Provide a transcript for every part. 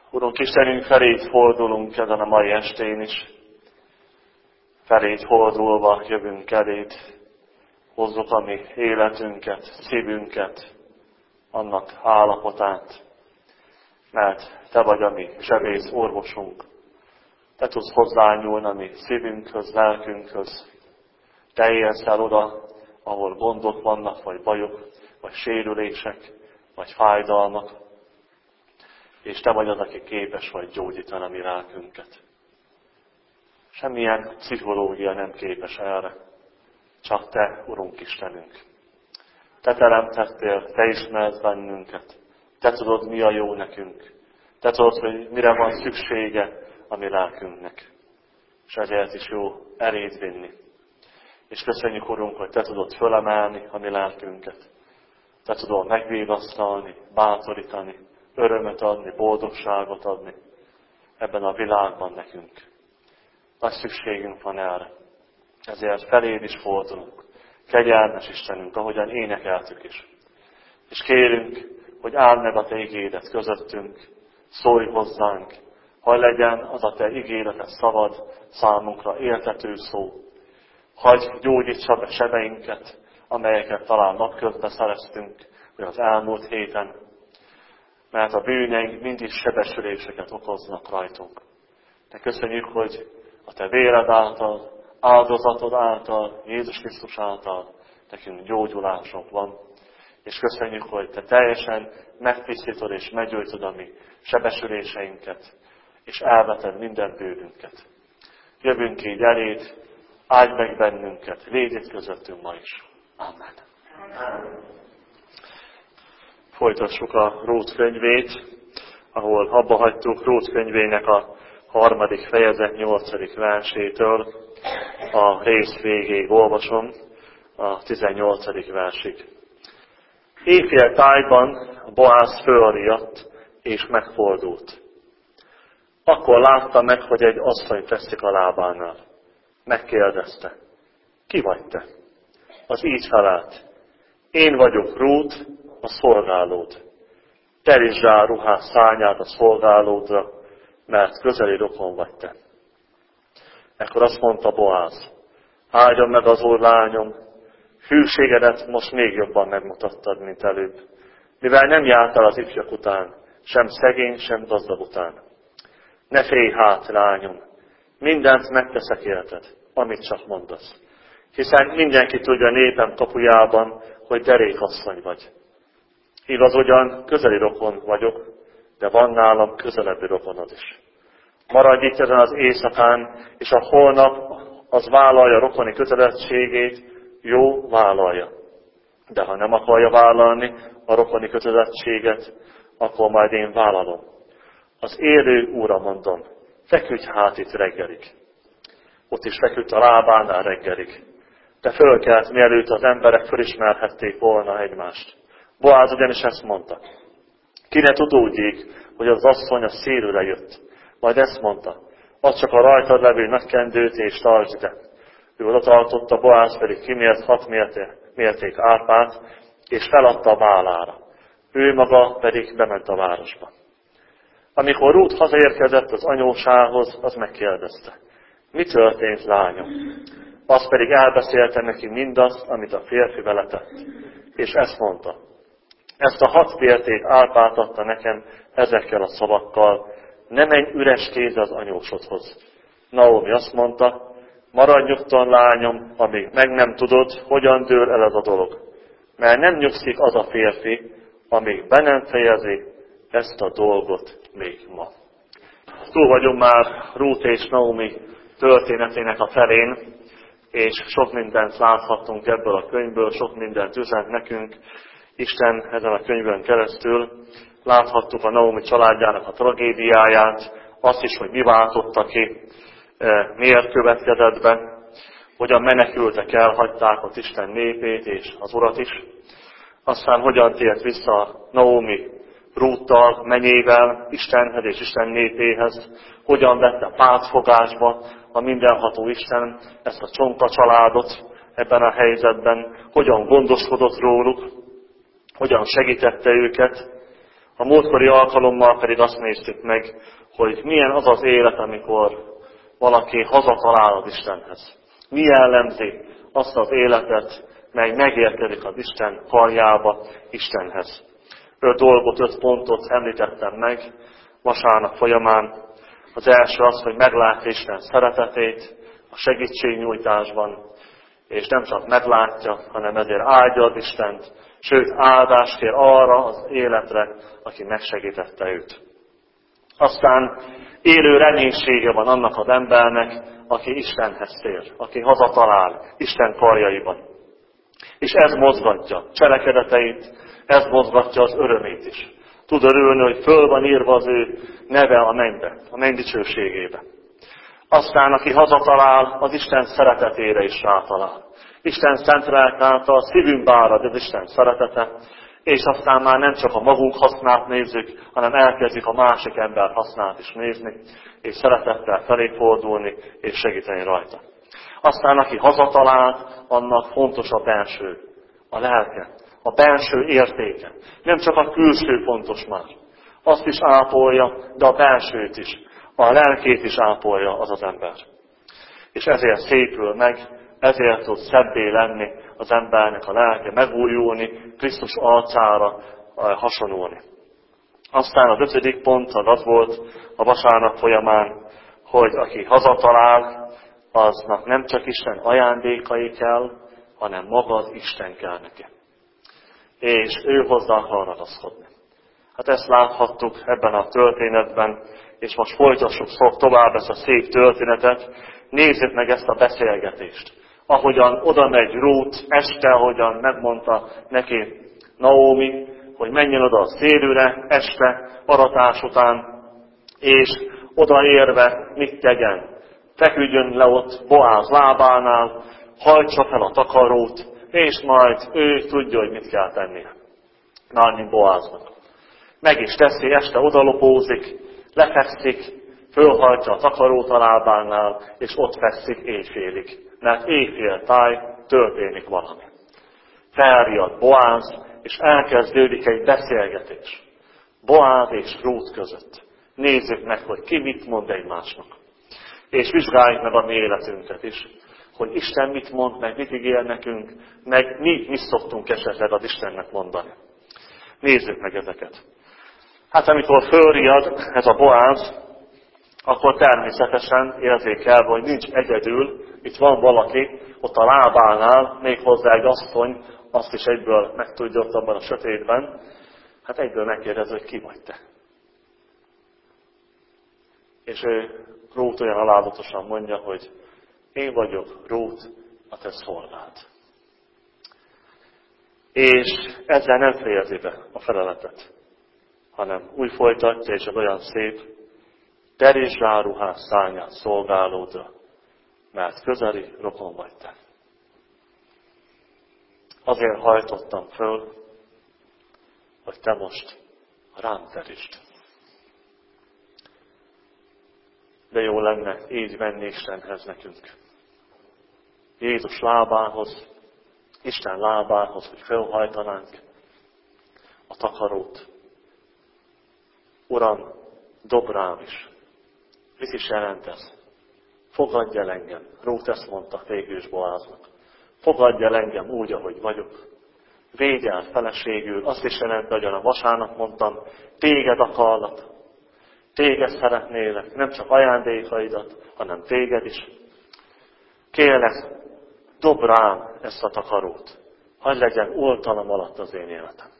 Urunk Istenünk, feléd fordulunk ezen a mai estén is. Feléd fordulva jövünk eléd. Hozzuk a mi életünket, szívünket, annak állapotát. Mert Te vagy a mi sebész orvosunk. Te tudsz hozzányúlni a mi szívünkhöz, lelkünkhöz. Te érsz el oda, ahol gondok vannak, vagy bajok, vagy sérülések, vagy fájdalmak. És Te vagy az, aki képes vagy gyógyítani a mi lelkünket. Semmilyen pszichológia nem képes erre. Csak Te, Urunk Istenünk. Te teremtettél, Te ismersz bennünket. Te tudod, mi a jó nekünk. Te tudod, hogy mire van szüksége a mi lelkünknek. És ezért is jó eléd vinni. És köszönjük, Urunk, hogy Te tudod fölemelni a mi lelkünket. Te tudod megvigasztalni, bátorítani, örömet adni, boldogságot adni ebben a világban nekünk. Nagy szükségünk van erre. Ezért feléd is fordulunk. Kegyelmes Istenünk, ahogyan énekeltük is. És kérünk, hogy áld meg a Te igédet közöttünk, szólj hozzánk, hadd legyen az a Te ígéreted szavad számunkra érthető szó. Hadd gyógyítsa be sebeinket, amelyeket talán napközben szereztünk, vagy az elmúlt héten, mert a bűneink mindig sebesüléseket okoznak rajtunk. De köszönjük, hogy a Te véred által, áldozatod által, Jézus Krisztus által nekünk gyógyulásunk van. És köszönjük, hogy Te teljesen megtisztítod és meggyógyítod a mi sebesüléseinket, és elveted minden bűnünket. Jövünk így eléd, áldj meg bennünket, légy itt közöttünk ma is. Amen. Folytassuk a Rót könyvét, ahol abba hagytuk Rót könyvének a 3. fejezet 8. versétől a rész végéig olvasom, a 18. versig. Éjfél tájban Boáz fölriadt és megfordult. Akkor látta meg, hogy egy asszony fekszik a lábánál. Megkérdezte, ki vagy te? Az így felelt, én vagyok Rút, a szolgálód. Terítsd rá ruhás szárnyát a szolgálódra, mert közeli rokon vagy te. Ekkor azt mondta Boáz, áldjon meg az úr, lányom, hűségedet most még jobban megmutattad, mint előbb, mivel nem jártál az ifjak után, sem szegény, sem gazdag után. Ne félj hát, lányom, mindent megteszek érted, amit csak mondasz. Hiszen mindenki tudja népem kapujában, hogy derékasszony vagy. Igaz, ugyan közeli rokon vagyok, de van nálam közelebbi rokonod is. Maradj itt ezen az éjszakán, és a holnap az vállalja rokoni kötelezettségét, jó, vállalja. De ha nem akarja vállalni a rokoni kötelezettséget, akkor majd én vállalom. Az élő Úra mondom, feküdj hát itt reggelig. Ott is feküdt a lábánál reggelig. De fölkelt, mielőtt az emberek fölismerhették volna egymást. Boáz ugyanis ezt mondta. Ki ne tudódjék, hogy az asszony a szélőre jött. Majd ezt mondta, az csak a rajtad levő nagykendőt és tartsd ide. Ő oda tartotta, Boáz pedig kimért 6 mérték árpát, és feladta a bálára. Ő maga pedig bement a városba. Amikor Rút hazaérkezett az anyósához, az megkérdezte, mi történt, lányom? Az pedig elbeszélte neki mindazt, amit a férfi vele tett. És ezt mondta, ezt a 6 mérték árpát adta nekem ezekkel a szavakkal, ne menj üres kézzel az anyósodhoz. Naomi azt mondta, maradj nyugton, lányom, amíg meg nem tudod, hogyan dől el ez a dolog. Mert nem nyugszik az a férfi, amíg be nem fejezi ezt a dolgot még ma. Túl vagyunk már Rút és Naomi történetének a felén, és sok mindent láthattunk ebből a könyvből, sok mindent üzent nekünk Isten ezen a könyvön keresztül. Láthattuk a Naomi családjának a tragédiáját, azt is, hogy mi váltotta ki, miért következett be, hogyan menekültek el, hagyták ott Isten népét és az Urat is. Aztán hogyan tért vissza Naomi Rúttal, menyével Istenhez és Isten népéhez, hogyan vette pártfogásba a mindenható Isten ezt a csonka családot ebben a helyzetben, hogyan gondoskodott róluk, hogyan segítette őket, A múltkori alkalommal pedig azt néztük meg, hogy milyen az az élet, amikor valaki hazatalál az Istenhez. Mi jellemzi azt az életet, mely megérkezik az Isten karjába, Istenhez. 5 dolgot, 5 pontot említettem meg vasárnap folyamán. Az első az, hogy meglátja Isten szeretetét a segítségnyújtásban, és nem csak meglátja, hanem ezért áldja az Istent, sőt áldást kér arra az életre, aki megsegítette őt. Aztán élő reménysége van annak az embernek, aki Istenhez tér, aki hazatalál Isten karjaiban. És ez mozgatja cselekedeteit, ez mozgatja az örömét is. Tud örülni, hogy föl van írva az ő neve a mennybe, a menny dicsőségébe. Aztán, aki hazatalál, az Isten szeretetére is rátalál. Isten szent lelk által szívünkbe árad az Isten szeretete, és aztán már nem csak a magunk hasznát nézzük, hanem elkezdjük a másik ember hasznát is nézni, és szeretettel felé fordulni, és segíteni rajta. Aztán, aki hazatalál, annak fontos a belső, a lelke, a belső értéke. Nem csak a külső fontos már. Azt is ápolja, de a belsőt is, a lelkét is ápolja az az ember. És ezért szépül meg, ezért tud szebbé lenni az embernek a lelke, megújulni, Krisztus arcára hasonulni. Aztán az 5. pont az volt a vasárnap folyamán, hogy aki hazatalál, aznak nem csak Isten ajándékai kell, hanem maga az Isten kell neki. És ő hozzá akar ragaszkodni. Hát ezt láthattuk ebben a történetben, és most folytassuk tovább ezt a szép történetet. Nézzük meg ezt a beszélgetést. Ahogyan oda megy Rút este, ahogyan megmondta neki Naomi, hogy menjen oda a szélőre este, aratás után, és odaérve mit tegyen. Feküdjön le ott Boáz lábánál, hajtsa fel a takarót, és majd ő tudja, hogy mit kell tennie. Mármint Boáznak. Meg is teszi, este odalopózik, lefekszik, fölhajtja a takarót a lábánál, és ott fekszik éjfélig. Mert éjféltáj történik valami. Felriad Boáz, és elkezdődik egy beszélgetés. Boáz és Rút között. Nézzük meg, hogy ki mit mond egymásnak. És vizsgáljuk meg a mi életünket is, hogy Isten mit mond, meg mit ígér nekünk, meg mi szoktunk esetleg az Istennek mondani. Nézzük meg ezeket. Hát amikor fölriad ez a Boáz, akkor természetesen érzékel, hogy nincs egyedül, itt van valaki, ott a lábánál, méghozzá egy asszony, azt is egyből megtudja ott abban a sötétben, hát egyből megkérdez, hogy ki vagy te. És ő Rút olyan alázatosan mondja, hogy én vagyok Rút, a te szolgád. És ezzel nem fejezi be a feleletet, hanem úgy folytatja, és ez olyan szép, terítsd rá ruhás szárnyát szolgálódra, mert közeli rokon vagy te. Azért hajtottam föl, hogy te most rám terítsd. De jó lenne így menni Istenhez nekünk. Jézus lábához, Isten lábához, hogy felhajtanánk a takarót. Uram, dob rám is. Mit is jelent ez? Fogadj el engem. Rút ezt mondta végül Boáznak. Fogadj el engem úgy, ahogy vagyok. Védj el feleségül. Azt is jelent, ahogyan a vasárnap mondtam, téged akarlak. Téged szeretnélek. Nem csak ajándékaidat, hanem téged is. Kérlek, dob rám ezt a takarót. Hadd legyen oltalom alatt az én életem.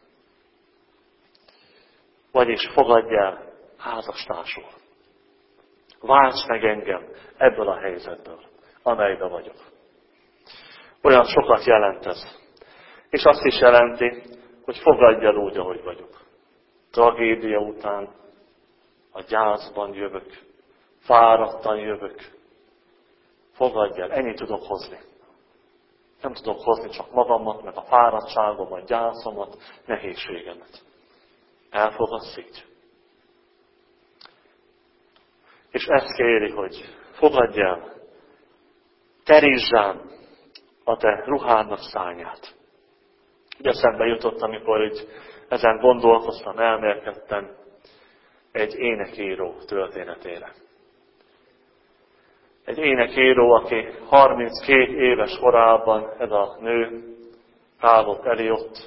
Vagyis fogadj el házastársul. Válts meg engem ebből a helyzetből, amelyben vagyok. Olyan sokat jelent ez. És azt is jelenti, hogy fogadj el úgy, ahogy vagyok. Tragédia után a gyászban jövök, fáradtan jövök. Fogadj el, ennyit tudok hozni. Nem tudok hozni csak magamat, meg a fáradtságomat, gyászomat, nehézségemet. Elfogadsz így? És ezt kéri, hogy fogadj el, terítsd rám a te ruhádnak szárnyát. Ugye eszembe jutott, amikor így ezen gondolkoztam, elmélkedtem egy énekíró történetére. Egy énekíró, aki 32 éves korában, ez a nő, Charlotte Elliot,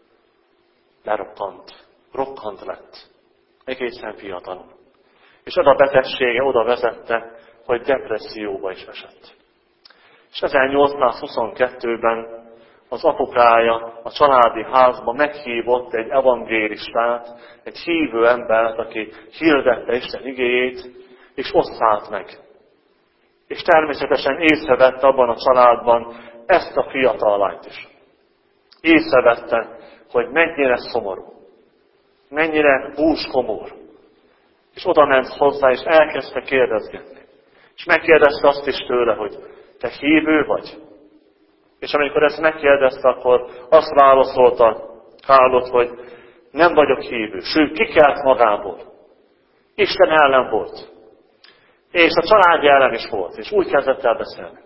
rokkant lett, egészen fiatalon. És az a betegsége oda vezette, hogy depresszióba is esett. És 1822-ben az apukája a családi házba meghívott egy evangélistát, egy hívő embert, aki hirdette Isten igéjét, és ott szállt meg. És természetesen észrevette abban a családban ezt a fiatal lányt is. Észrevette, hogy mennyire szomorú, mennyire búskomor. És oda ment hozzá, és elkezdte kérdezgetni. És megkérdezte azt is tőle, hogy te hívő vagy? És amikor ezt megkérdezte, akkor azt válaszolta Charlotte, hogy nem vagyok hívő, sőt, kikelt magából. Isten ellen volt. És a családja ellen is volt, és úgy kezdett el beszélni.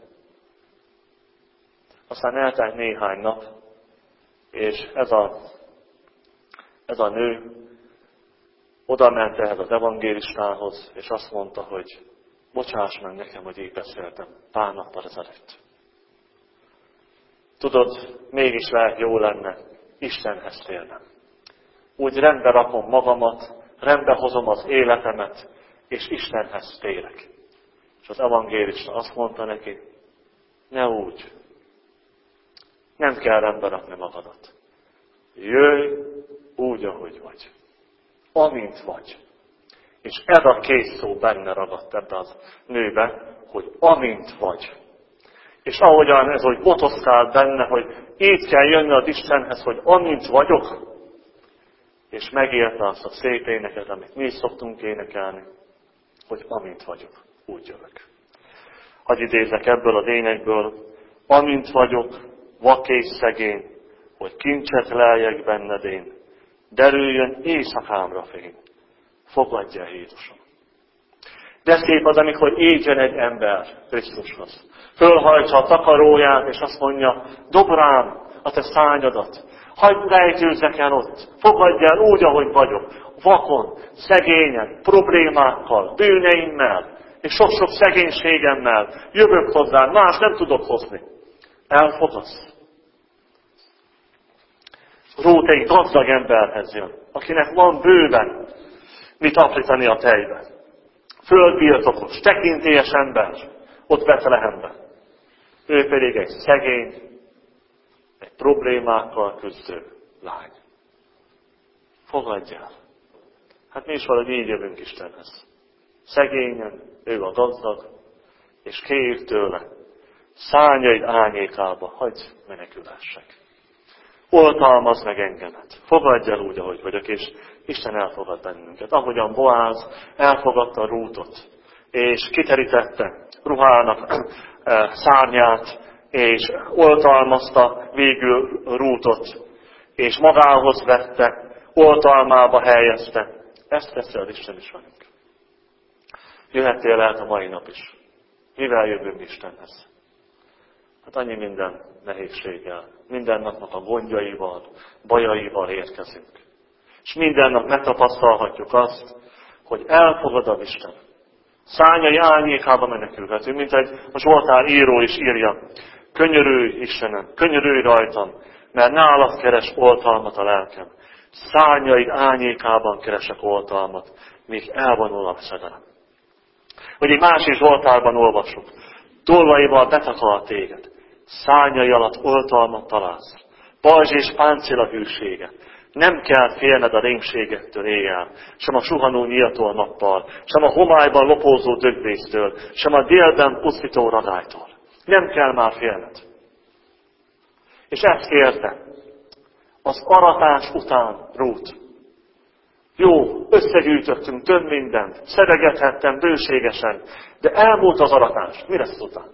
Aztán eltelt néhány nap, és ez a nő oda ment ehhez az evangélistához, és azt mondta, hogy bocsáss meg nekem, hogy így beszéltem pár nappal ezelőtt. Tudod, mégis lehet jó lenne Istenhez térnem. Úgy rendbe rakom magamat, rendbe hozom az életemet, és Istenhez térek. És az evangélista azt mondta neki, ne úgy, nem kell rendbe rakni magadat. Jöjj úgy, ahogy vagy. Amint vagy. És ez a két szó benne ragadt ebbe az nőbe, hogy amint vagy. És ahogyan ez, hogy botoszkál benne, hogy így kell jönni az Istenhez, hogy amint vagyok, és megérte azt a szép éneket, amit mi is szoktunk énekelni, hogy amint vagyok, úgy jövök. Hadd idézek ebből az énekből, amint vagyok, vak és szegény, hogy kincset leljek benned én, derüljön éjszakámra fény. Fogadj el, Jézusom. De szép az, amikor így jön egy ember Krisztushoz. Fölhajtsa a takaróját, és azt mondja, dob rám a te szányadat. Hagyd rejtőzzek el ott. Fogadj el úgy, ahogy vagyok. Vakon, szegényen, problémákkal, bűneimmel, és sok-sok szegénységemmel. Jövök hozzád, más nem tudok hozni. Elfogadsz. Rót egy gazdag emberhez jön, akinek van bőven mit aprítani a tejbe. Földbirtokos, tekintélyes ember, ott Betlehemben. Ő pedig egy szegény, egy problémákkal küzdő lány. Fogadj el. Hát mi is valahogy így jövünk Istenhez. Szegényen, ő a gazdag, és kérjük tőle, szárnyaid árnyékába, hagyj menekülhessek. Oltalmazz meg engemet. Fogadj el úgy, ahogy vagyok, és Isten elfogad bennünket. Ahogyan Boáz elfogadta Rútot, és kiterítette ruhának szárnyát, és oltalmazta végül Rútot, és magához vette, oltalmába helyezte. Ezt teszi az Isten is velünk. Jöhettél lehet a mai nap is. Mivel jövünk Istenhez? Hát annyi minden nehézséggel, minden napnak a gondjaival, bajaival érkezünk. És minden nap megtapasztalhatjuk azt, hogy elfogad az Isten. Szárnyai árnyékába menekülhetünk, mint egy a Zsoltár író is írja. Könyörülj Istenem, könyörülj rajtam, mert nálad keres oltalmat a lelkem. Szárnyaid árnyékában keresek oltalmat, míg elvonul a szedelem. Vagy egy másik Zsoltárban olvasjuk. Tollaival betakar téged. Szárnyai alatt oltalmat találsz. Pajzs és páncél a hűsége. Nem kell félned a rémségektől éjjel, sem a suhanó nyíltól nappal, sem a homályban lopózó dögvésztől, sem a délben pusztító radálytól. Nem kell már félned. És ezt kérte az aratás után Rút. Jó, összegyűjtöttünk több mindent, szedegethettem bőségesen, de elmúlt az aratás. Mi lesz után?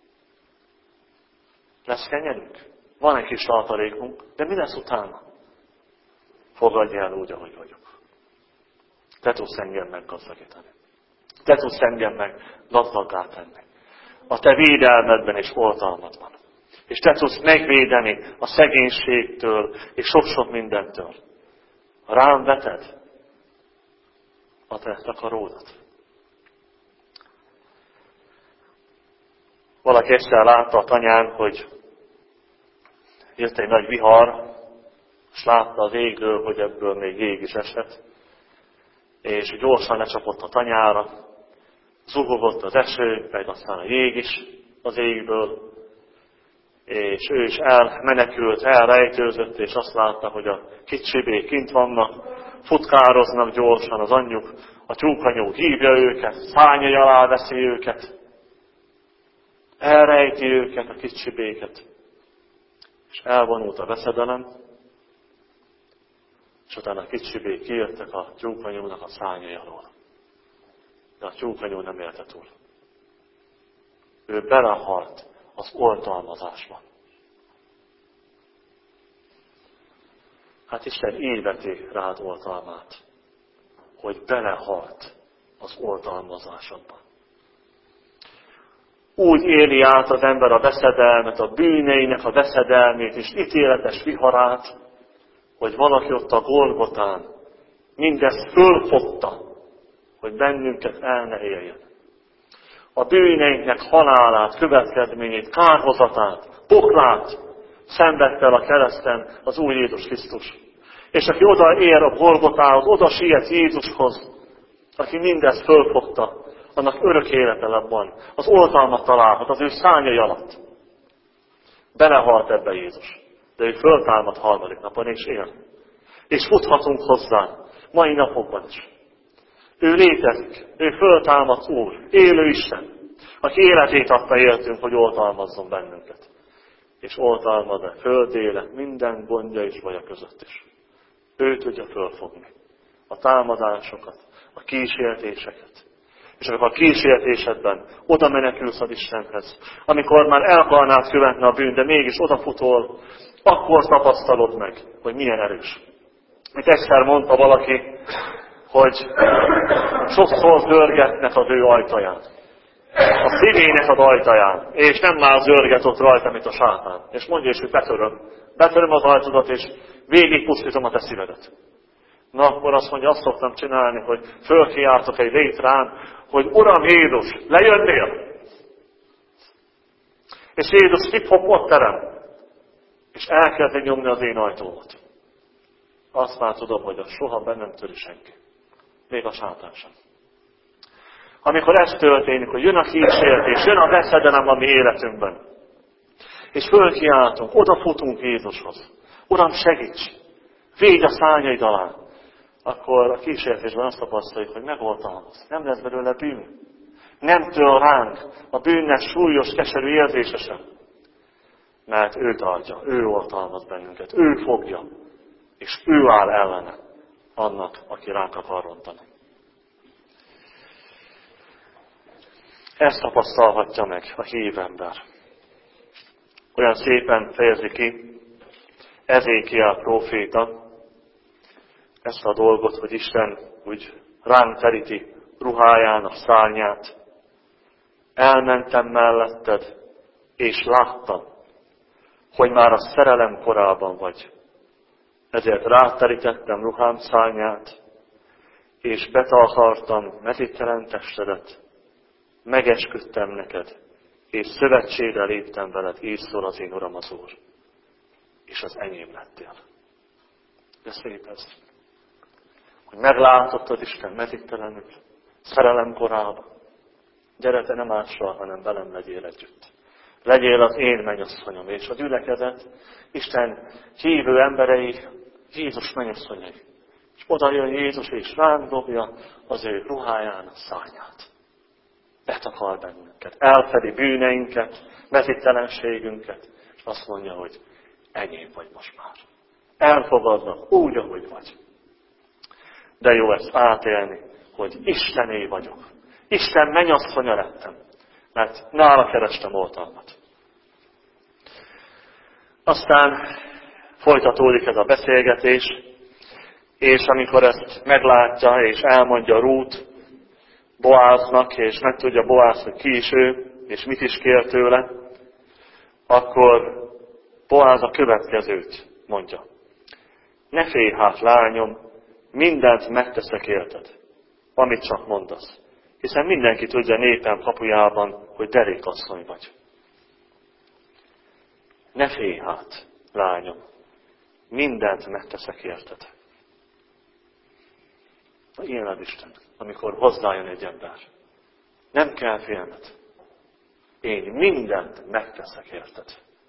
Lesz kenyerünk? Van egy kis tartalékunk, de mi lesz utána? Fogadj el úgy, ahogy vagyok. Te tudsz engem meggazdagítani. Te tudsz engem meg gazdaggá tenni. A te védelmedben és oltalmadban. És te tudsz megvédeni a szegénységtől és sok-sok mindentől. rám veted a te takaródat. Valaki egyszer látta a tanyán, hogy jött egy nagy vihar, és látta az égről, hogy ebből még jég is esett, és gyorsan lecsapott a tanyára, zuhogott az eső, meg aztán a jég is az égből, és ő is elmenekült, elrejtőzött, és azt látta, hogy a kicsibék kint vannak, futkároznak gyorsan, az anyjuk, a tyúkanyó hívja őket, szárnyai alá veszi őket, elrejti őket, a kicsibéket, és elvonult a veszedelem, és utána a kicsibék kijöttek a tyúkanyónak a szárnyai alól. De a tyúkanyó nem élte túl. Ő belehalt az oltalmazásba. Hát Isten így veti rád oltalmát, hogy belehalt az oltalmazásodba. Úgy éli át az ember a veszedelmet, a bűneinek a veszedelmét és ítéletes viharát, hogy valaki ott a Golgotán mindezt fölfogta, hogy bennünket el ne éljen. A bűneinknek halálát, következményét, kárhozatát, poklát szenvedte el a kereszten az Úr Jézus Krisztus. És aki oda ér a Golgotához, oda siet Jézushoz, aki mindezt fölfogta, annak örök élete van. Az oltalmat találhat az ő szárnyai alatt. Belehalt ebbe Jézus. De ő föltámad harmadik napon, és él. És futhatunk hozzá, mai napokban is. Ő létezik, ő föltámadt Úr, élő Isten, aki életét adta értünk, hogy oltalmazzon bennünket. És oltalmaz-e földéle minden gondja és baja között is. Ő tudja fölfogni a támadásokat, a kísértéseket. És amikor a kísértésedben oda menekülsz az Istenhez, amikor már el akarnád követni a bűnt, de mégis odafutol, akkor tapasztalod meg, hogy milyen erős. Mint egyszer mondta valaki, hogy sokszor zörgetnek az ő ajtaján. A szívének az ajtaján. És nem már zörget ott rajta, mint a sátán. És mondja is, hogy betöröm. Betöröm az ajtadat, és végigpusztítom a te szívedet. Na akkor azt mondja, azt szoktam csinálni, hogy fölkiáltok egy létrán, hogy Uram Jézus, lejönnél? És Jézus hip-hop ott terem. És elkezdi nyomni az én ajtómat. Azt már tudom, hogy az soha bennem töri senki. Még a sátán sem. Amikor ez történik, hogy jön a kísértés, jön a veszedelem a mi életünkben, és fölkiáltunk, odafutunk Jézushoz. Uram, segíts! Védj a szárnyaid alá! Akkor a kísértésben azt tapasztaljuk, hogy megoltalmaz. Nem lesz belőle bűn. Nem től ránk a bűnnek súlyos, keserű érzése sem. Mert ő tartja, ő oltalmaz bennünket, ő fogja, és ő áll ellene annak, aki ránk akar rontani. Ezt tapasztalhatja meg a hív ember. Olyan szépen fejezi ki Ezékiel próféta ezt a dolgot, hogy Isten úgy ránk teríti ruhájának szárnyát. Elmentem melletted, és láttam, hogy már a szerelem korában vagy. Ezért ráterítettem ruhám szárnyát, és betakartam meditelen testedet, megesküdtem neked, és szövetségre léptem veled, így szól az én Uram az Úr. És az enyém lettél. De szép ez. Hogy meglátottad Isten meditelenül, szerelem korában. Gyere, te nem mással, hanem velem legyél együtt. Legyél az én mennyasszonyom, és a gyülekezet, Isten hívő emberei, Jézus mennyasszonyai. És oda jön Jézus, és ránk dobja az ő ruhájának szárnyát. Betakar bennünket, elfedi bűneinket, mezítelenségünket, és azt mondja, hogy enyém vagy most már. Elfogadlak úgy, ahogy vagy. De jó ezt átélni, hogy Istené vagyok. Isten mennyasszonya lettem, mert nála kerestem oltalmat. Aztán folytatódik ez a beszélgetés, és amikor ezt meglátja és elmondja Rút Boáznak, és megtudja Boáz, hogy ki is ő, és mit is kér tőle, akkor Boáz a következőt mondja. Ne félj hát, lányom, mindent megteszek érted, amit csak mondasz. Hiszen mindenki tudja népem kapujában, hogy derékasszony vagy. Ne félj hát, lányom, mindent megteszek érted. Ilyen az Isten, amikor hozzájön egy ember. Nem kell félned. Én mindent megteszek érted.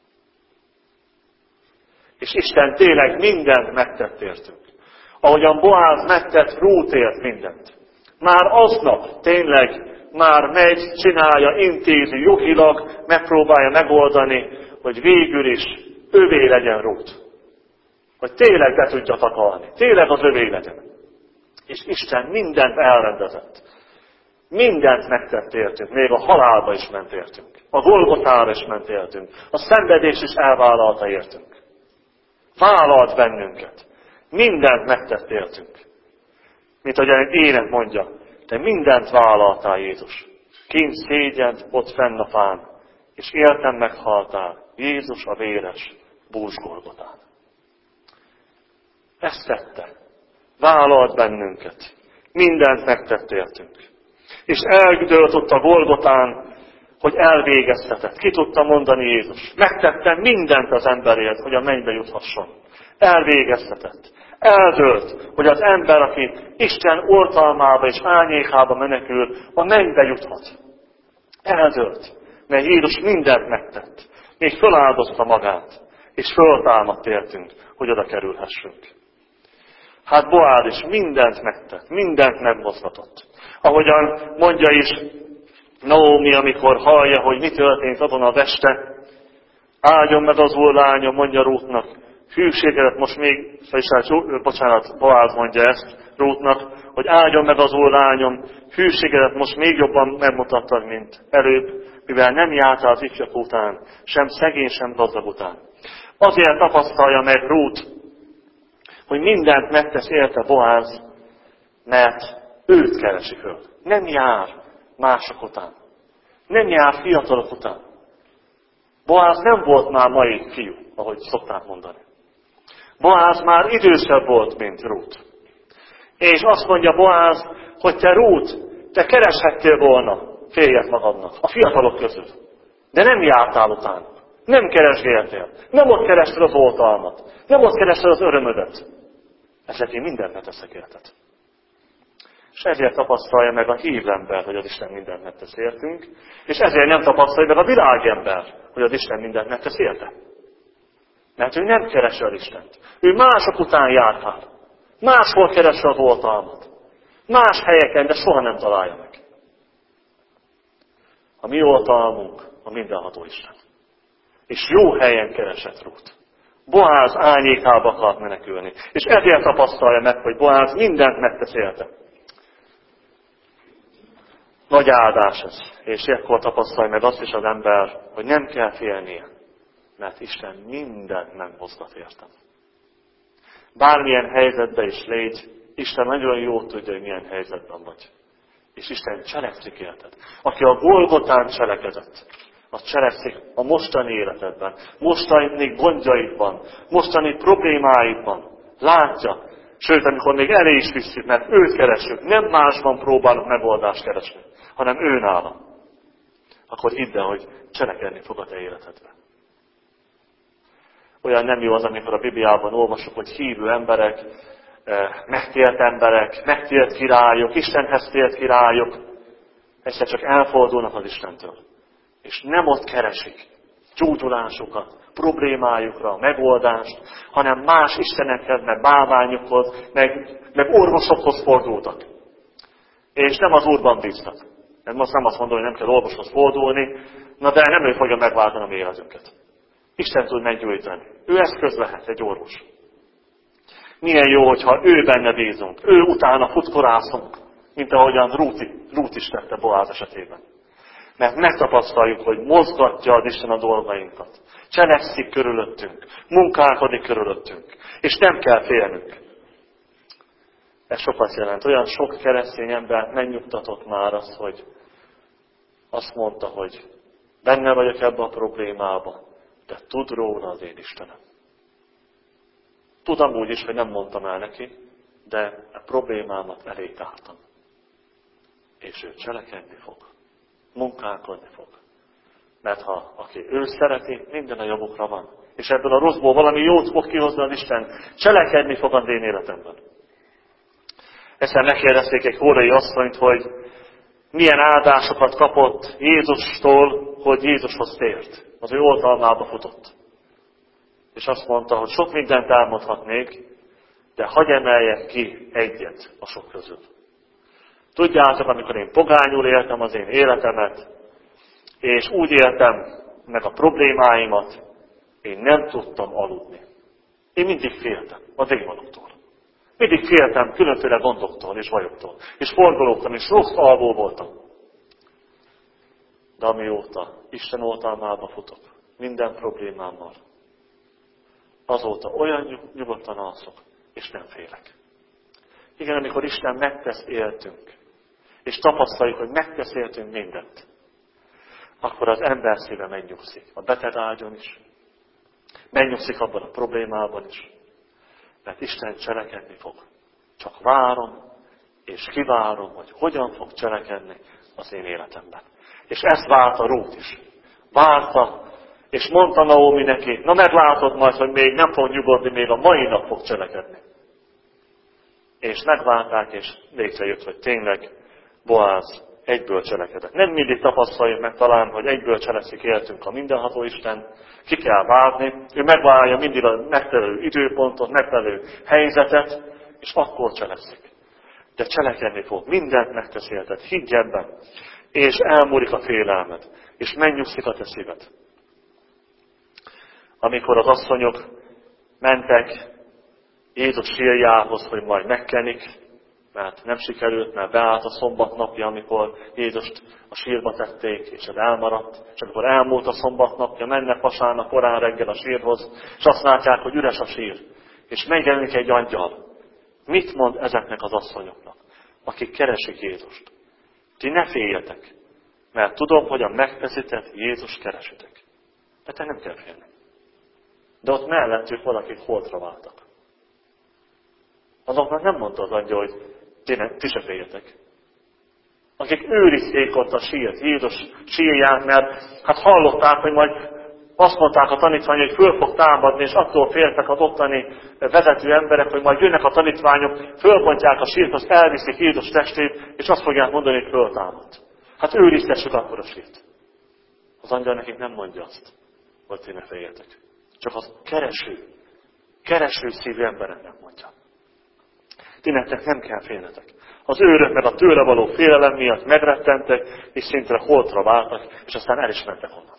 És Isten tényleg mindent megtett értünk. Ahogyan Boáz megtett Rútért mindent. Már aznap tényleg már megy, csinálja, intézi, jogilag megpróbálja megoldani, hogy végül is övé legyen Rút. Hogy tényleg be tudja takarni. Tényleg az övé legyen. És Isten mindent elrendezett. Mindent megtett értünk. Még a halálba is ment értünk. A Golgotára is ment értünk. A szenvedés is elvállalta értünk. Vállalt bennünket. Mindent megtett értünk. Mint ahogyan egy ének mondja, te mindent vállaltál, Jézus. Kint szégyent ott fenn a fán, és éltem meghaltál, Jézus a véres bús Golgotán. Ezt tette. Vállalt bennünket. Mindent megtett értünk. És eldőlt ott a Golgotán, hogy elvégeztetett. Ki tudta mondani Jézus? Megtettem mindent az emberért, hogy a mennybe juthasson. Elvégeztetett. Eldőlt, hogy az ember, aki Isten oltalmába és árnyékába menekül, a mennybe juthat. Eldőlt, mert Jézus mindent megtett. Még feláldozta magát, és föltámadt értünk, hogy oda kerülhessünk. Hát Boáz is mindent megtett, mindent megmozgatott. Ahogyan mondja is Naomi, amikor hallja, hogy mi történt azon az este, áldjon meg az úr lányom, mondja Rútnak, hűségedet most még, Boáz mondja ezt Rútnak, hogy áldjon meg az úr lányom, hűségedet most még jobban megmutattad, mint előbb, mivel nem jártál az ifjak után, sem szegény, sem gazdag után. Azért tapasztalja meg Rút, hogy mindent megtesz érte Boáz, mert őt keresi föl. Nem jár mások után. Nem jár fiatalok után. Boáz nem volt már mai fiú, ahogy szokták mondani. Boáz már idősebb volt, mint Rút. És azt mondja Boáz, hogy te Rút, te kereshettél volna férjet magadnak, a fiatalok közül. De nem jártál utána. Nem keresgéltél. Nem ott kerested az oltalmat. Nem ott kerested az örömödet. Ezért én mindent megteszek érted. És ezért tapasztalja meg a hívember, hogy az Isten mindent megtesz értünk, és ezért nem tapasztalja meg a világember, hogy az Isten mindent megtesz érte. Mert ő nem keresi az Istent. Ő mások után járkál. Máshol keresi az oltalmat. Más helyeken, de soha nem találja meg. A mi oltalmunk a mindenható Isten. És jó helyen keresett Rút. Boáz árnyékába akart menekülni. És ezért tapasztalja meg, hogy Boáz mindent megtesz érte. Nagy áldás ez. És ekkor tapasztalja meg azt is az ember, hogy nem kell félnie. Mert Isten mindent megmozgat értem. Bármilyen helyzetben is légy, Isten nagyon jól tudja, hogy milyen helyzetben vagy. És Isten cselekszik érted. Aki a Golgotán cselekedett, az cselekszik a mostani életedben, mostani gondjaidban, mostani problémáidban. Látja. Sőt, amikor még elé is visszük, mert őt keresünk, nem másban próbálunk megoldást keresni, hanem ő nála. Akkor hidd el, hogy cselekedni fog a te életedben. Olyan nem jó az, amikor a Bibliában olvasok, hogy hívő emberek, megtért emberek, megtért királyok, Istenhez tért királyok, egyszer csak elfordulnak az Istentől. És nem ott keresik gyógyulásukat, problémájukra, megoldást, hanem más istenekhez, meg bálványokhoz, meg orvosokhoz fordultak. És nem az Úrban bíztak. Mert most nem azt mondom, hogy nem kell orvoshoz fordulni, na de nem ő fogja megváltani a mi életünket. Isten tud meggyógyítani. Ő eszköz lehet, egy orvos. Milyen jó, hogyha ő benne bízunk, ő utána futkorászunk, mint ahogyan Rút is tette Boáz esetében. Mert megtapasztaljuk, hogy mozgatja az Isten a dolgainkat. Cselekszik körülöttünk, munkálkodik körülöttünk, és nem kell félnünk. Ez sokat jelent. Olyan sok keresztény ember megnyugtatott már azt, hogy azt mondta, hogy benne vagyok ebbe a problémába, de tud róla az én Istenem. Tudom úgy is, hogy nem mondtam el neki, de a problémámat elé tártam. És ő cselekedni fog. Munkálkodni fog. Mert ha aki ő szereti, minden a javukra van. És ebből a rosszból valami jót fog kihozni az Isten. Cselekedni fog az én életemben. Egyszer megkérdezték egy kórai asszonyt, hogy milyen áldásokat kapott Jézustól, hogy Jézushoz tért. Az ő oltalmába futott. És azt mondta, hogy sok mindent elmondhatnék, de hadd emeljek ki egyet a sok közül. Tudjátok, amikor én pogányul éltem az én életemet, és úgy éltem meg a problémáimat, én nem tudtam aludni. Én mindig féltem a démonoktól. Mindig féltem különféle gondoktól és bajoktól. És forgolódtam, és rossz alvó voltam. De amióta Isten oltalmába futok, minden problémámmal, azóta olyan nyugodtan alszok, és nem félek. Igen, amikor Isten megtesz éltünk, és tapasztaljuk, hogy megtesz éltünk mindent, akkor az ember szíve megnyugszik. A beteg ágyon is. Megnyugszik abban a problémában is. Mert Isten cselekedni fog. Csak várom, és kivárom, hogy hogyan fog cselekedni az én életemben. És ezt várta Rút is. Várta, és mondta Naomi neki, na meglátod majd, hogy még nem fog nyugodni, még a mai nap fog cselekedni. És megvárták, és létrejött, hogy tényleg Boáz egyből cselekedett. Nem mindig tapasztaljuk meg talán, hogy egyből cselekszik életünk a mindenható Isten. Ki kell várni, ő megvárja mindig a megfelelő időpontot, megfelelő helyzetet, és akkor cselekszik. De cselekedni fog, mindent megtesz életed, higgy ebben, és elmúlik a félelmed, és megnyugszik a te szíved. Amikor az asszonyok mentek Jézus sírjához, hogy majd megkenik, mert nem sikerült, mert beállt a szombat napja, amikor Jézust a sírba tették, és ez elmaradt. És amikor elmúlt a szombat napja, mennek vasárnap korán reggel a sírhoz, és azt látják, hogy üres a sír. És megjelenik egy angyal. Mit mond ezeknek az asszonyoknak, akik keresik Jézust? Ti ne féljetek, mert tudom, hogy a megfeszített Jézus keresitek. De te nem kell félni. De ott mellettük valakik holtra váltak. Azoknak nem mondta az angyal, hogy ti se féljetek. Akik őrizték ott a sírt, Jézus sírját, mert hát hallották, hogy majd azt mondták a tanítványok, hogy föl fog támadni, és attól féltek az ottani vezető emberek, hogy majd jönnek a tanítványok, fölbontják a sírt, azt elviszik Jézus testét, és azt fogják mondani, hogy föltámad. Hát őriztessük akkor a sírt. Az angyal nekik nem mondja azt, hogy ti ne féljetek. Csak az kereső szívű embereknek mondja. Ti nektek nem kell félnetek. Az őrök meg a tőle való félelem miatt megrettentek, és szintre holtra váltak, és aztán el is mentek onnan.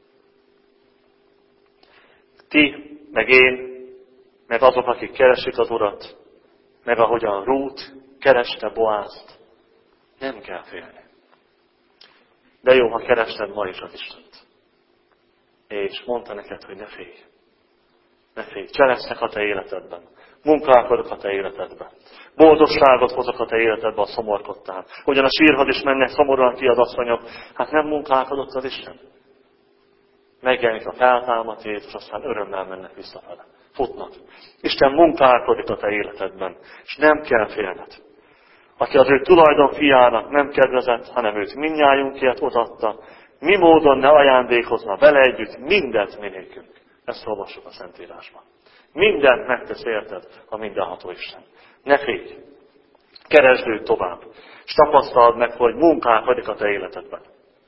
Ti, meg én, meg azok, akik keresik az Urat, meg ahogyan Rút kereste Boázt, nem kell félni. De jó, ha kerested ma is az Istent. És mondta neked, hogy ne félj. Ne félj. Cselekszek a te életedben. Munkálkodok a te életedben. Boldogságot hozok a te életedbe, a szomorkodtál. Ugyan a sírhoz is mennek szomorúan ki az asszonyok. Hát nem munkálkodott az Isten. Megjelenik a feltámadt Jézus, aztán örömmel mennek visszafele. Futnak. Isten munkálkodik a te életedben, és nem kell félned. Aki az ő tulajdon fiának nem kedvezett, hanem őt mindnyájunkért odaadta, mi módon ne ajándékozna vele együtt mindent mi nélkünk. Ezt olvassuk a Szentírásban. Mindent megtesz érted a mindenható Isten. Ne félj! Keresd őt tovább, és tapasztald meg, hogy munkálkodik a te életedben.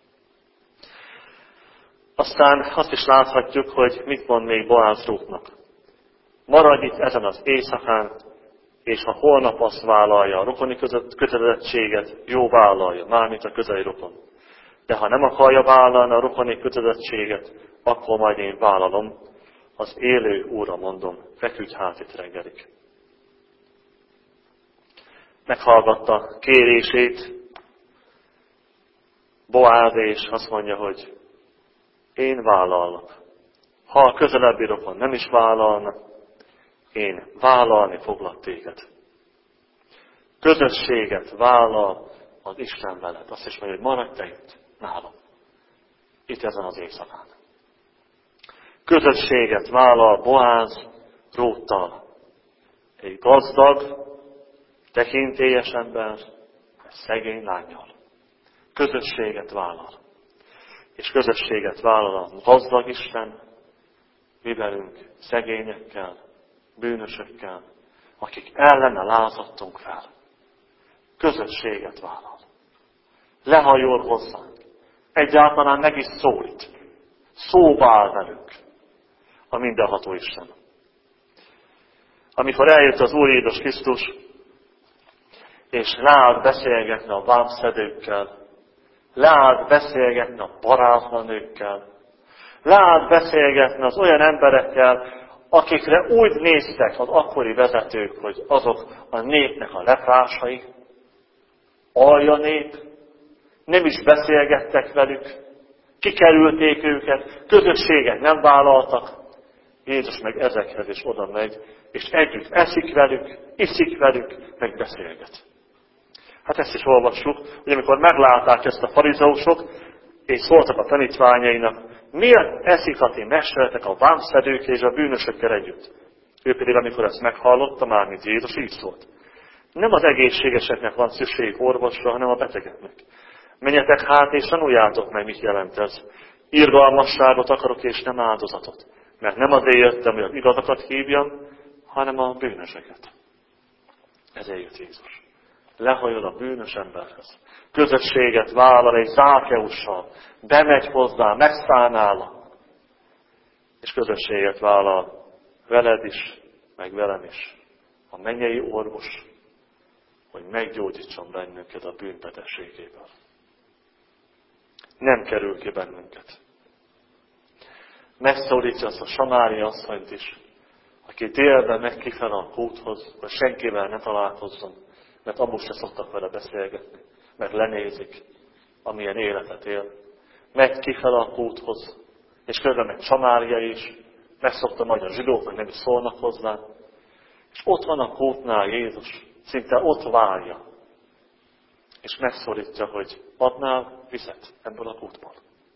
Aztán azt is láthatjuk, hogy mit mond még Boáz Rútnak. Maradj itt ezen az éjszakán, és ha holnap azt vállalja a rokoni kötelezettséget, jó vállalja, mármint a közeli rokon. De ha nem akarja vállalni a rokoni kötelezettséget, akkor majd én vállalom, az élő Úrra mondom, feküdj hát itt reggelig. Meghallgatta kérését Boáz, és azt mondja, hogy én vállalok. Ha a közelebbi rokon nem is vállalna, én vállalni foglak téged. Közösséget vállal az Isten veled. Azt is mondja, hogy maradj te itt, nálam. Itt ezen az éjszakán. Közösséget vállal Boáz Rúttal. Egy gazdag, tekintélyes ember szegény lánnyal. Közösséget vállal. És közösséget vállal a gazdag Isten, mi velünk, szegényekkel, bűnösökkel, akik ellene lázadtunk fel. Közösséget vállal. Lehajol hozzánk. Egyáltalán meg is szólít. Szóba áll velünk a mindenható Isten. Amikor eljött az Úr Jézus Krisztus, és leállt beszélgetni a vámszedőkkel, leállt beszélgetni a parázna nőkkel, leállt beszélgetni az olyan emberekkel, akikre úgy néztek az akkori vezetők, hogy azok a népnek a leprásai, alja nép, nem is beszélgettek velük, kikerülték őket, közösséget nem vállaltak. Jézus meg ezekhez is oda megy, és együtt eszik velük, iszik velük, meg beszélget. Hát ezt is olvassuk, hogy amikor meglátták ezt a farizeusok, és szóltak a tanítványainak, miért eszik a ti mesteretek a vámszedők és a bűnösökkel együtt? Ő pedig, amikor ezt meghallotta, mármint Jézus így szólt. Nem az egészségeseknek van szükség orvosra, hanem a betegeknek. Menjetek hát és tanuljátok meg, mit jelent ez. Irgalmasságot akarok és nem áldozatot. Mert nem azért jöttem, hogy az igazakat hívjam, hanem a bűnöseket. Ezért jött Jézus. Lehajol a bűnös emberhez. Közösséget vállal egy Zákeussal. Bemegy hozzá, megszáll nála. És közösséget vállal veled is, meg velem is. A mennyei orvos, hogy meggyógyítson bennünket a bűnbetegségéből. Nem kerül ki bennünket. Megszólítja azt a Samária asszonyt is, aki délben megy kifele a kúthoz, hogy senkivel ne találkozzon, mert amúgy se szoktak vele beszélgetni, mert lenézik, amilyen életet él. Megy kifele a kúthoz, és közben meg Samária is, megszokta majd a zsidók, nem is szólnak hozzá, és ott van a kútnál Jézus, szinte ott várja, és megszólítja, hogy adnál vizet ebből a kútból.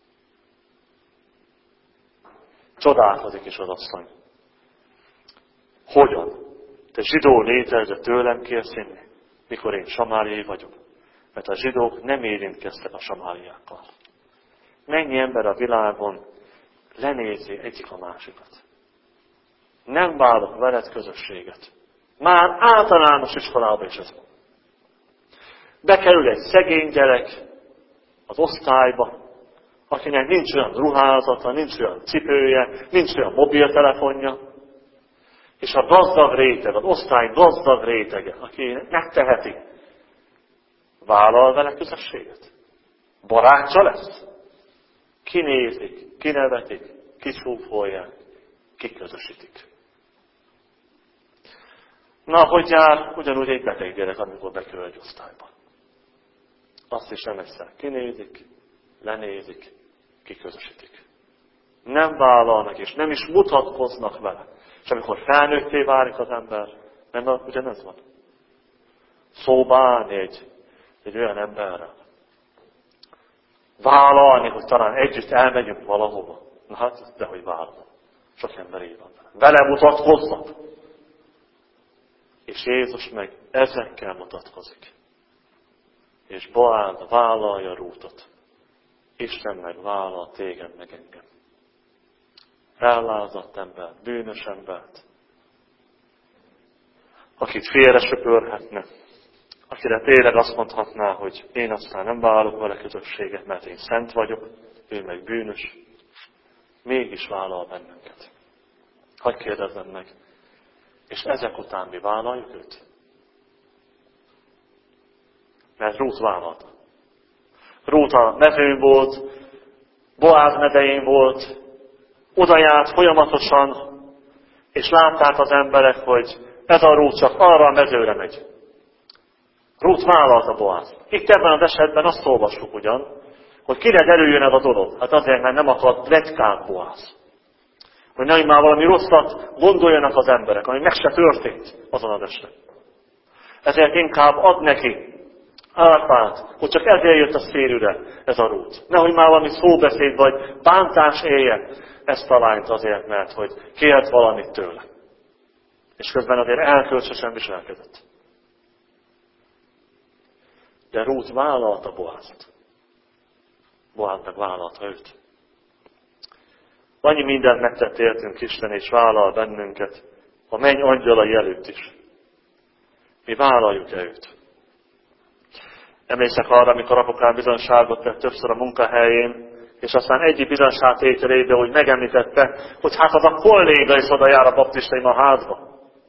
Csodálkozik is az asszony. Hogyan? Te zsidó létezd, de tőlem kérsz inni, mikor én samáriai vagyok. Mert a zsidók nem érintkeztek a samáriákkal. Mennyi ember a világon lenézi egyik a másikat. Nem vállalok veled közösséget. Már általános iskolában is ez van. Bekerül egy szegény gyerek az osztályba, akinek nincs olyan ruházata, nincs olyan cipője, nincs olyan mobiltelefonja, és a gazdag réteg, az osztály gazdag rétege, aki megteheti, vállal vele közösséget. Barátja lesz. Kinézik, kinevetik, kicsúfolják, kiközösítik. Na, hogy jár ugyanúgy egy beteg gyerek, amikor bekerül egy osztályba. Azt is nem egyszer kinézik, lenézik, kiközösítik. Nem vállalnak és nem is mutatkoznak vele. És amikor felnőtté válik az ember, nem ugyanez van. Szóba állni egy olyan emberrel. Vállalni, hogy talán együtt elmegyünk valahova. Na hát, dehogy vállalom. Sok ember így van vele. Vele mutatkoznak. És Jézus meg ezekkel mutatkozik. És Boáz vállalja Rútot. Isten meg vállal téged meg engem. Ellázadt ember, bűnös embert, akit félre söpörhetne, akire tényleg azt mondhatná, hogy én aztán nem vállalok vele közösséget, mert én szent vagyok, ő meg bűnös, mégis vállal bennünket. Hadd kérdezzem meg, és ezek után mi vállaljuk őt? Mert Rút vállalta. Rút a mezőn volt, Boáz medején volt, oda járt folyamatosan, és látták az emberek, hogy ez a Rút csak arra a mezőre megy. Rút vállalta Boázt. Itt ebben az esetben azt olvassuk ugyan, hogy kire derüljön ez a dolog. Hát azért, mert nem akart pletykát Boáz. Hogy nehogy már valami rosszat gondoljanak az emberek, ami meg se történt azon az esetben. Ezért inkább ad neki árpát, hogy csak ezért jött a szélűre ez a Rút. Nehogy már valami szóbeszéd vagy bántás élje ezt a lányt azért, mert hogy kért valamit tőle. És közben azért elkölcsösen viselkedett. De Rút vállalta Boázt. Boáz meg vállalta őt. Annyi mindent megtett értünk Isten, és vállal bennünket, a menny angyalai előtt is. Mi vállaljuk-e őt? Emlékszek arra, amikor apukám bizonyságot tett többször a munkahelyén, és aztán egyik bizonyságtételébe úgy megemlítette, hogy hát az a kolléga is oda jár a baptistaim a házba.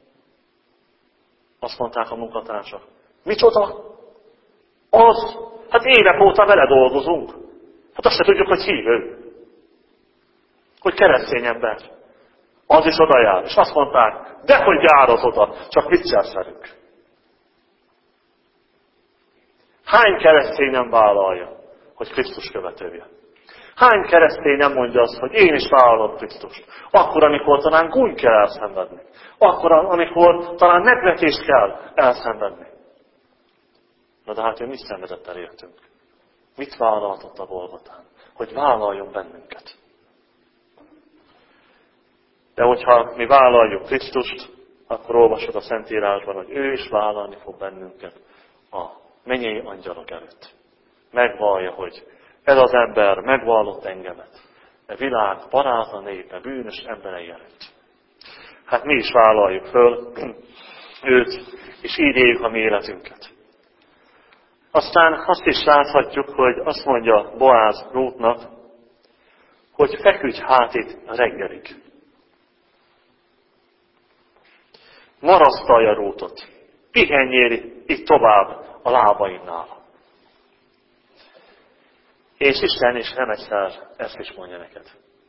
Azt mondták a munkatársak. Micsoda? Az? Hát évek óta vele dolgozunk. Hát azt se tudjuk, hogy hívő. Hogy keresztény ember. Az is oda jár. És azt mondták, dehogy jár az oda, csak viccel velük. Hány keresztény nem vállalja, hogy Krisztus követője? Hány keresztény nem mondja azt, hogy én is vállalom Krisztust? Akkor, amikor talán gúny kell elszenvedni. Akkor, amikor talán megvetést kell elszenvedni. Na de hát ő mit szenvedett el értünk? Mit vállaltott a Golgotán? Hogy vállaljon bennünket. De hogyha mi vállaljuk Krisztust, akkor olvasod a Szentírásban, hogy ő is vállalni fog bennünket a mennyei angyalok előtt. Megvallja, hogy ez az ember megvallott engemet. A világ parázna népe, bűnös emberei előtt. Hát mi is vállaljuk föl őt, és így éljük a mi életünket. Aztán azt is láthatjuk, hogy azt mondja Boáz Rútnak, hogy feküdj hát itt reggelig. Marasztalja Rútot. Pihenjél itt tovább a lábaimnál. És Isten is nem egyszer ezt is mondja neked.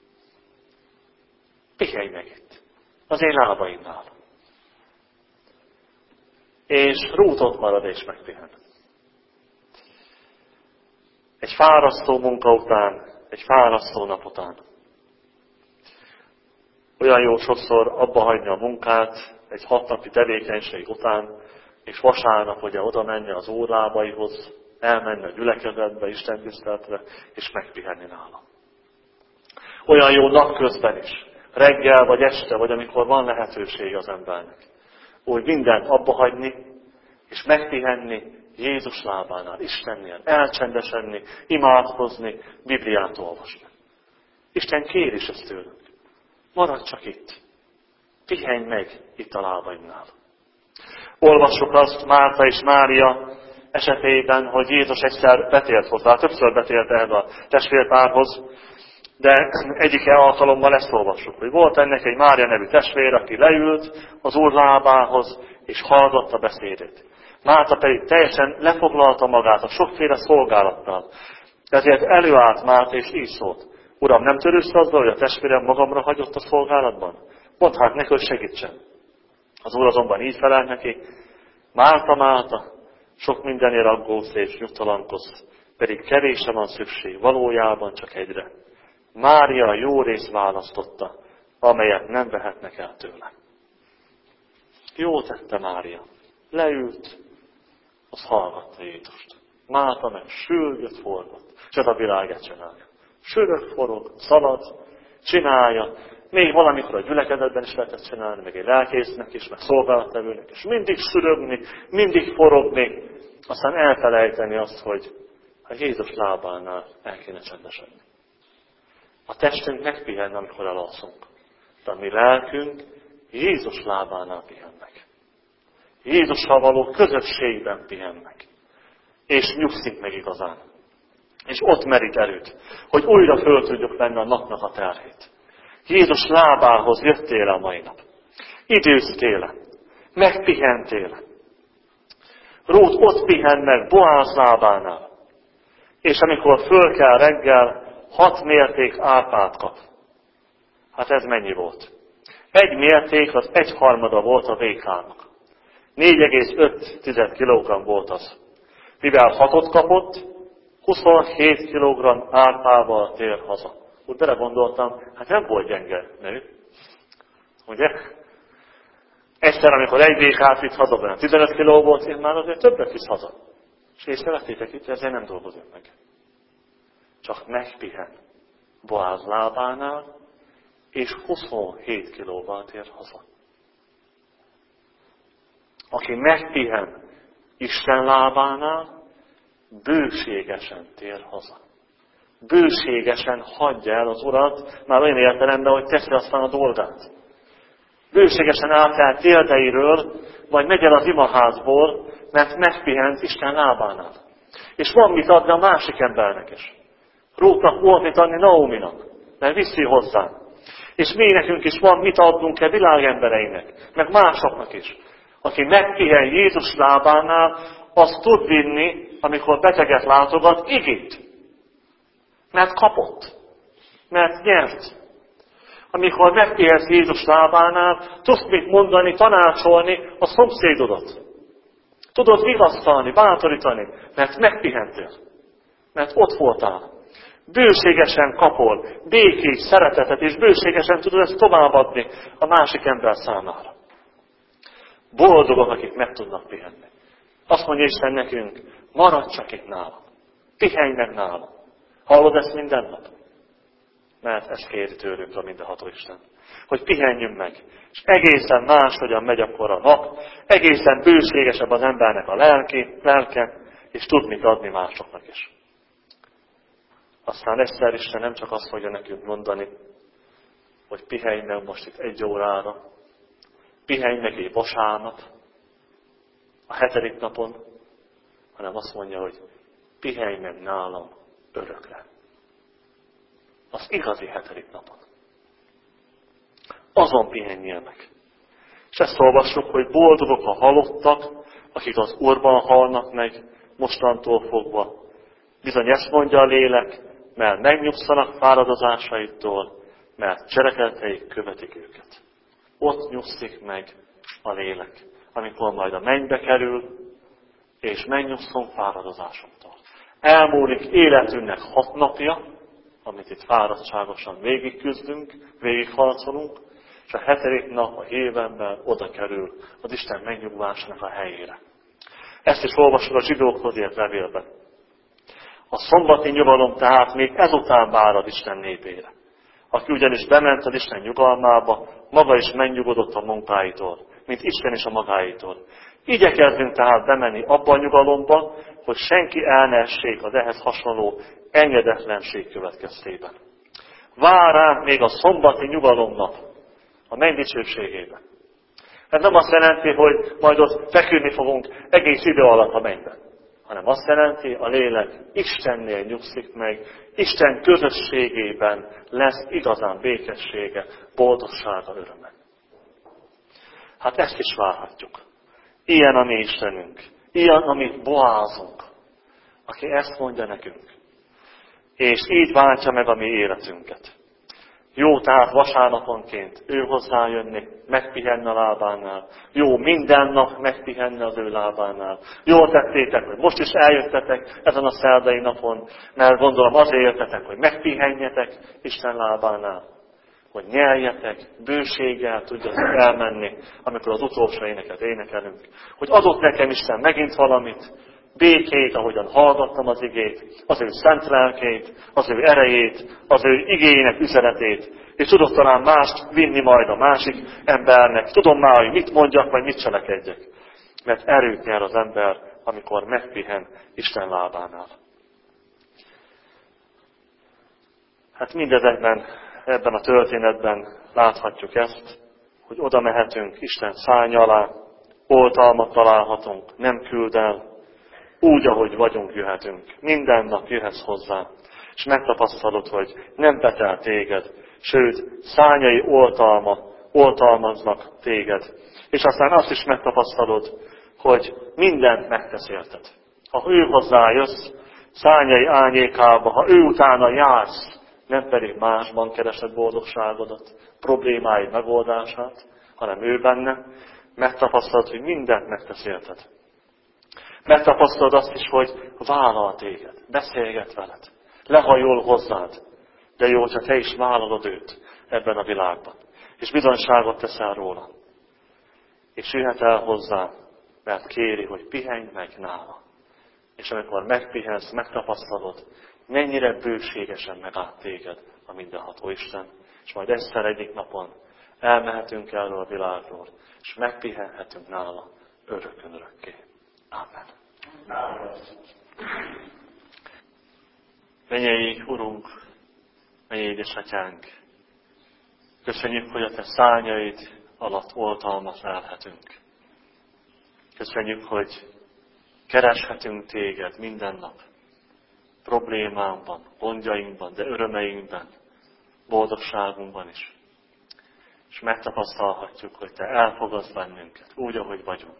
Pihenj meg itt. Az én lábaimnál. És Rút ott marad és megpihen. Egy fárasztó munka után, egy fárasztó nap után. Olyan jó sokszor abba hagyni a munkát, egy 6 napi tevékenység után, és vasárnap ugye oda menni az Úr lábaihoz, elmenni a gyülekezetbe, istentiszteletre, és megpihenni nála. Olyan jó napközben is, reggel vagy este, vagy amikor van lehetőség az embernek. Úgy mindent abba hagyni, és megpihenni Jézus lábánál, Istennél, elcsendesedni, imádkozni, Bibliát olvasni. Isten kér is ezt tőlünk. Maradj csak itt. Pihenj meg itt a lábaimnál. Olvassuk azt Márta és Mária esetében, hogy Jézus egyszer betért hozzá, többször betért ehhez a testvérpárhoz, de egyik alkalommal ezt olvassuk, hogy volt ennek egy Mária nevű testvér, aki leült az Úr lábához, és hallgatta beszédét. Márta pedig teljesen lefoglalta magát a sokféle szolgálattal. Ezért előállt Márta, és így szólt: Uram, nem törődsz azzal, hogy a testvérem magamra hagyott a szolgálatban? Mondd hát neki, hogy segítsen. Az Úr azonban így felelt neki: Márta, Márta, sok mindenért aggódsz és nyugtalankodsz, pedig kevésre van szükség, valójában csak egyre. Mária jó részt választotta, amelyet nem vehetnek el tőle. Jó tette Mária. Leült, az hallgatta Jézust. Márta meg sürgött, forgott. És ez a világet csinálja. Sürög, forog, szalad, csinálja. Még valamikor a gyülekezetben is lehetett csinálni, meg egy lelkésznek is, meg szolgálattevőnek is. Mindig sürögni, mindig forogni. Aztán elfelejteni azt, hogy a Jézus lábánál el kéne csendesedni. A testünk megpihen, amikor elalszunk. De a mi lelkünk Jézus lábánál pihen meg. Jézussal való közösségben pihen meg. És nyugszik meg igazán. És ott merít erőt, hogy újra föl tudjuk venni a napnak a terhét. Jézus lábához jöttél a mai nap. Időztél, megpihentél. Rút ott pihen meg Boáz lábánál. És amikor föl kell reggel, 6 mérték árpát kap. Hát ez mennyi volt? 1 mérték az 1/3 volt a vékának. 4,5 kg volt az. Mivel 6-ot kapott, 27 kg árpával tér haza. Úgy belegondoltam, hát nem volt gyenge nő. Ugye? Egyszer, amikor 1 vékát vitt haza, 15 kg volt, én már azért többet visz haza. És észrevettétek itt, ezért nem dolgozom meg. Csak megpihen Boáz lábánál, és 27 kilóval tér haza. Aki megpihen Isten lábánál, bőségesen tér haza. Bőségesen hagyja el az Urat, már olyan értelemben, hogy teszi aztán a dolgát. Bőségesen áll térdeiről, vagy megy el az imaházból, mert megpihent Isten lábánál. És van mit adni a másik embernek is. Rútnak volt mit adni Naominak, mert viszi hozzá. És mi nekünk is van mit adnunk világembereinek, meg másoknak is. Aki megpihen Jézus lábánál, az tud vinni, amikor beteget látogat, igét. Mert kapott. Mert nyert. Amikor megpihensz Jézus lábánál, tudsz mit mondani, tanácsolni a szomszédodat. Tudod vigasztalni, bátorítani, mert megpihentél. Mert ott voltál. Bőségesen kapol, békét, szeretetet, és bőségesen tudod ezt továbbadni a másik ember számára. Boldogok, akik meg tudnak pihenni. Azt mondja Isten nekünk, maradj csak itt nálam. Pihenj meg nálam. Hallod ezt minden nap? Mert ezt kéri tőlünk a mindenható Isten. Hogy pihenjünk meg. És egészen máshogyan megy akkor a nap, egészen bőségesebb az embernek a lelke, és tud mit adni másoknak is. Aztán egyszer Isten nem csak azt fogja nekünk mondani, hogy pihenj meg most itt 1 órára, pihenj meg egy vasárnap, a 7. napon, hanem azt mondja, hogy pihenj meg nálam örökre. Az igazi 7. napon. Azon pihenjél meg. És ezt olvassuk, hogy boldogok a halottak, akik az Úrban halnak meg, mostantól fogva. Bizony ezt mondja a lélek, mert megnyugszanak fáradozásaitól, mert cselekedeteik követik őket. Ott nyugszik meg a lélek, amikor majd a mennybe kerül, és megnyugszunk fáradozásunktól. Elmúlik életünknek 6 napja, amit itt fáradtságosan végigküzdünk, végigharcolunk, és a 7. nap a évenben oda kerül az Isten megnyugvásának a helyére. Ezt is olvasod a zsidókhoz írt levélben. A szombati nyugalom tehát még ezután várad Isten népére. Aki ugyanis bement az Isten nyugalmába, maga is megnyugodott a munkáitól, mint Isten is a magáitól. Igyekezzünk tehát bemenni abba a nyugalomba, hogy senki el ne essék az ehhez hasonló engedetlenség következtében. Vár ránk még a szombati nyugalomnap, a menny dicsőségében. Ez nem azt jelenti, hogy majd ott feküdni fogunk egész idő alatt a mennyben, hanem azt jelenti, a lélek Istennél nyugszik meg, Isten közösségében lesz igazán békessége, boldogsága, öröme. Hát ezt is várhatjuk. Ilyen a mi Istenünk, ilyen a mi Boázunk, aki ezt mondja nekünk. És így váltja meg a mi életünket. Jó tehát vasárnaponként ő hozzájönni, megpihenni a lábánál. Jó minden nap megpihenni az ő lábánál. Jól tettétek, hogy most is eljöttetek ezen a szerdai napon, mert gondolom azért jöttetek, hogy megpihenjetek Isten lábánál. Hogy nyeljetek, bőséggel tudjatok elmenni, amikor az utolsó éneket énekelünk. Hogy adott nekem Isten megint valamit, békét, ahogyan hallgattam az igét, az ő szent lelkét, az ő erejét, az ő igének üzenetét, és tudok talán mást vinni majd a másik embernek. Tudom már, hogy mit mondjak, vagy mit cselekedjek. Mert erőt nyer az ember, amikor megpihen Isten lábánál. Hát mindezekben, ebben a történetben láthatjuk ezt, hogy oda mehetünk Isten szárnya alá, oltalmat találhatunk, nem küld el, úgy, ahogy vagyunk, jöhetünk. Minden nap jöhetsz hozzá, és megtapasztalod, hogy nem betel téged, sőt, szárnyai oltalmaznak téged. És aztán azt is megtapasztalod, hogy mindent megtesz érted. Ha ő hozzájössz, szárnyai árnyékába, ha ő utána jársz, nem pedig másban keresed boldogságodat, problémáid megoldását, hanem ő benne, megtapasztalod, hogy mindent megtesz érted. Megtapasztalod azt is, hogy vállal téged, beszélget veled, lehajol hozzád, de jó, hogyha te is vállalod őt ebben a világban. És bizonyságot teszel róla. És jöhet el hozzá, mert kéri, hogy pihenj meg nála. És amikor megpihensz, megtapasztalod, mennyire bőségesen megállt téged a mindenható Isten, és majd egyszer egyik napon elmehetünk erről a világról, és megpihenhetünk nála örökön örökké. Amen. Amen. Mennyei Urunk, mennyei édesatyánk, köszönjük, hogy a Te szárnyaid alatt oltalmat lelhetünk. Köszönjük, hogy kereshetünk Téged minden nap, problémánkban, gondjainkban, de örömeinkben, boldogságunkban is. És megtapasztalhatjuk, hogy Te elfogadsz bennünket, úgy, ahogy vagyunk.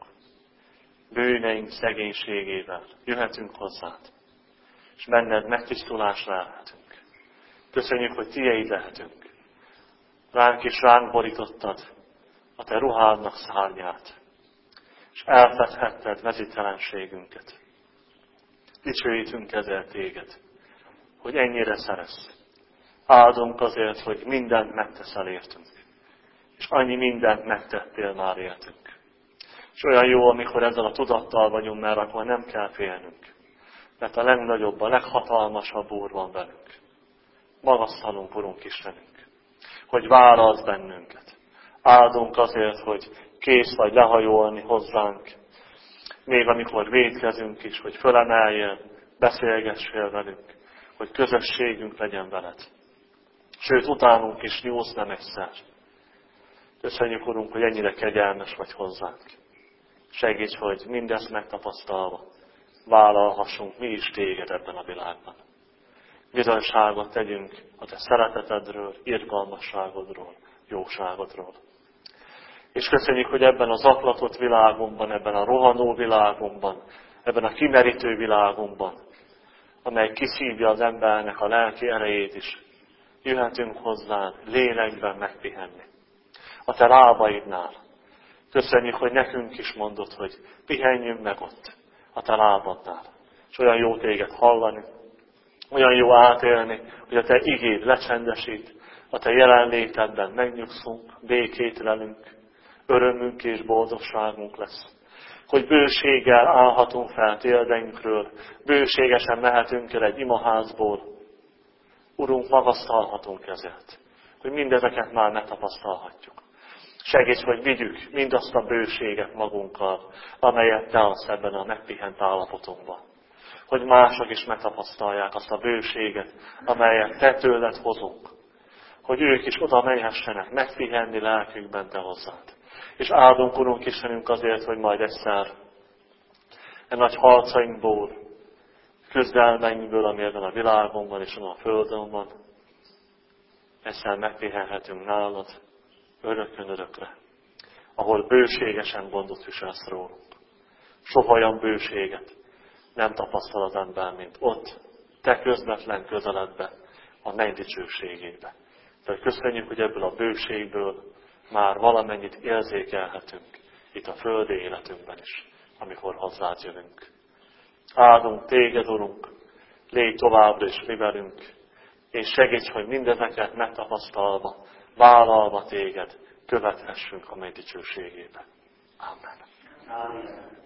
Bűneink szegénységével jöhetünk hozzád, és benned megtisztulásra lelhetünk. Köszönjük, hogy Tieid lehetünk. Ránk is ránk borítottad a Te ruhádnak szárnyát, és elfedhetted mezítelenségünket. Dicsőítünk ezzel Téged, hogy ennyire szeretsz. Áldunk azért, hogy mindent megteszel értünk, és annyi mindent megtettél már értünk. És olyan jó, amikor ezzel a tudattal vagyunk, mert akkor nem kell félnünk. Mert a legnagyobb, a leghatalmasabb Úr van velünk. Magasztalunk, Urunk Istenünk, hogy válasz bennünket. Áldunk azért, hogy kész vagy lehajolni hozzánk, még amikor vétkezünk is, hogy fölemeljél, beszélgessél velünk, hogy közösségünk legyen veled. Sőt, utánunk is nyúlsz nem egyszer. Köszönjük, Urunk, hogy ennyire kegyelmes vagy hozzánk. Segíts, hogy mindezt megtapasztalva vállalhassunk mi is Téged ebben a világban. Bizonyságot tegyünk a Te szeretetedről, irgalmasságodról, jóságodról. És köszönjük, hogy ebben a zaklatott világunkban, ebben a rohanó világunkban, ebben a kimerítő világunkban, amely kiszívja az embernek a lelki erejét is, jöhetünk hozzád lélekben megpihenni. A Te lábaidnál. Köszönjük, hogy nekünk is mondod, hogy pihenjünk meg ott, a Te lábadnál. És olyan jó Téged hallani, olyan jó átélni, hogy a Te igéd lecsendesít, a Te jelenlétedben megnyugszunk, békét lelünk, örömünk és boldogságunk lesz. Hogy bőséggel állhatunk fel térdeinkről, bőségesen mehetünk el egy imaházból. Urunk, magasztalhatunk ezért, hogy mindezeket már megtapasztalhatjuk. Segíts, hogy vigyük mindazt a bőséget magunkkal, amelyet Te adsz ebben a megpihent állapotunkban. Hogy mások is megtapasztalják azt a bőséget, amelyet Te tőled hozunk. Hogy ők is oda menhessenek megpihenni lelkükben Te hozzád. És áldunk, Urunk Istenünk, azért, hogy majd egyszer nagy harcainkból, küzdelmeinkből, ami ebben a világon van és a földön van, egyszer megpihenhetünk nálad örökön örökre, ahol bőségesen gondot viselsz rólunk. Soha olyan bőséget nem tapasztal az ember, mint ott, Te közvetlen közeledbe, a menny dicsőségébe. De köszönjük, hogy ebből a bőségből már valamennyit érzékelhetünk itt a földi életünkben is, amikor hozzád jövünk. Áldunk Téged, Urunk, légy továbbra is mi velünk, és segíts, hogy mindezeket megtapasztalva, vállalva Téged, követhessünk a menny dicsőségébe. Amen. Amen.